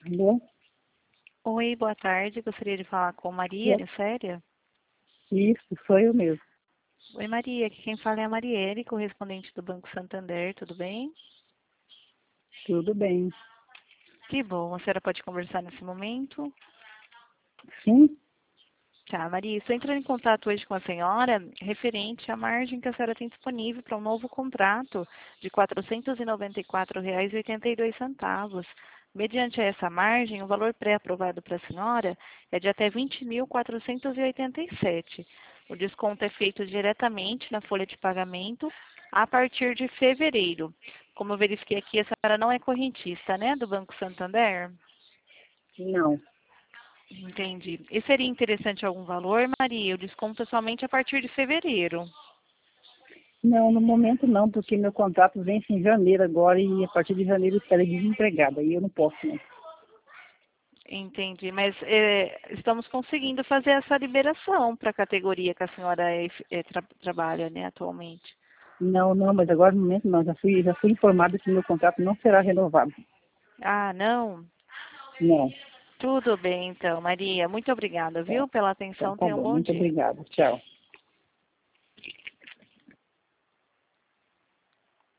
Alô? Oi, boa tarde. Gostaria de falar com Maria, Séria? Isso, sou eu mesmo. Oi, Maria. Aqui quem fala é a Marielle, correspondente do Banco Santander. Tudo bem? Tudo bem. Que bom. A senhora pode conversar nesse momento? Sim? Tá, Maria. Estou entrando em contato hoje com a senhora referente à margem que a senhora tem disponível para um novo contrato de R$ 499,82. Mediante essa margem, o valor pré-aprovado para a senhora é de até 20.487. O desconto é feito diretamente na folha de pagamento a partir de fevereiro. Como eu verifiquei aqui, a senhora não é correntista, né, do Banco Santander? Não. Entendi. E seria interessante algum valor, Maria? O desconto é somente a partir de fevereiro. Não, no momento não, porque meu contrato vence em janeiro agora e a partir de janeiro eu estarei desempregada e eu não posso não. Entendi. Mas estamos conseguindo fazer essa liberação para a categoria que a senhora trabalha, né, atualmente. Não, não, mas agora no momento não, já fui informada que meu contrato não será renovado. Ah, não? Não. Tudo bem, então, Maria. Muito obrigada, Tá, viu, pela então atenção. tá Tenha um bom, bom muito dia. obrigada. Tchau.